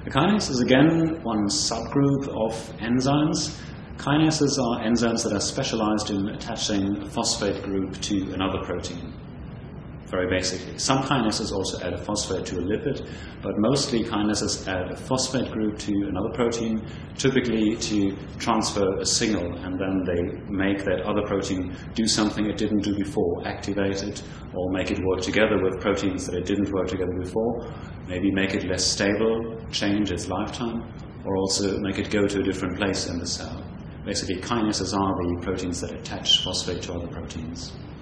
A kinase is again one subgroup of enzymes. Kinases are enzymes that are specialized in attaching a phosphate group to another protein, very basically. Some kinases also add a phosphate to a lipid, but mostly kinases add a phosphate group to another protein, typically to transfer a signal, and then they make that other protein do something it didn't do before, activate it, or make it work together with proteins that it didn't work together before, maybe make it less stable, change its lifetime, or also make it go to a different place in the cell. Basically, kinases are the proteins that attach phosphate to other proteins.